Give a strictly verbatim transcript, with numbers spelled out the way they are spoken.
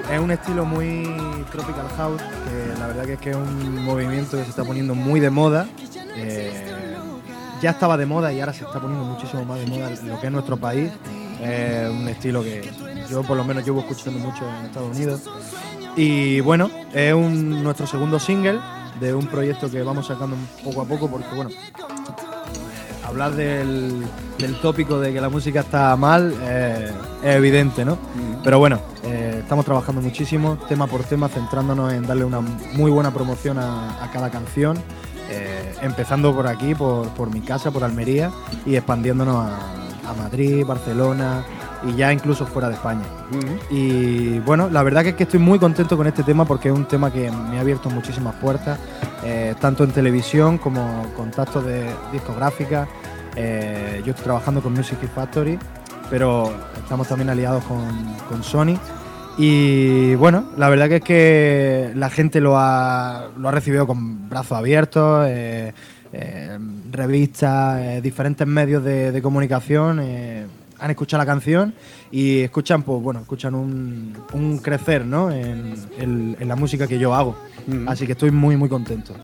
es un estilo muy tropical house, que la verdad que es que es un movimiento que se está poniendo muy de moda. Eh, ya estaba de moda y ahora se está poniendo muchísimo más de moda lo que es nuestro país. Es eh, un estilo que yo por lo menos llevo escuchando mucho en Estados Unidos. Y bueno, es un, nuestro segundo single de un proyecto que vamos sacando poco a poco porque bueno, hablar del, del tópico de que la música está mal eh, es evidente, ¿no? Mm. Pero bueno, eh, estamos trabajando muchísimo, tema por tema, centrándonos en darle una muy buena promoción a, a cada canción, eh, empezando por aquí, por, por mi casa, por Almería, y expandiéndonos a, a Madrid, Barcelona y ya incluso fuera de España. Mm. Y bueno, la verdad que es que estoy muy contento con este tema porque es un tema que me ha abierto muchísimas puertas, eh, tanto en televisión como contactos de discográficas. Eh, yo estoy trabajando con Music Factory, pero estamos también aliados con, con Sony. Y bueno, la verdad que es que la gente lo ha, lo ha recibido con brazos abiertos, eh, eh, revistas, eh, diferentes medios de, de comunicación. Eh, han escuchado la canción y escuchan, pues bueno, escuchan un, un crecer, ¿no? en, en, en la música que yo hago. Mm. Así que estoy muy, muy contento.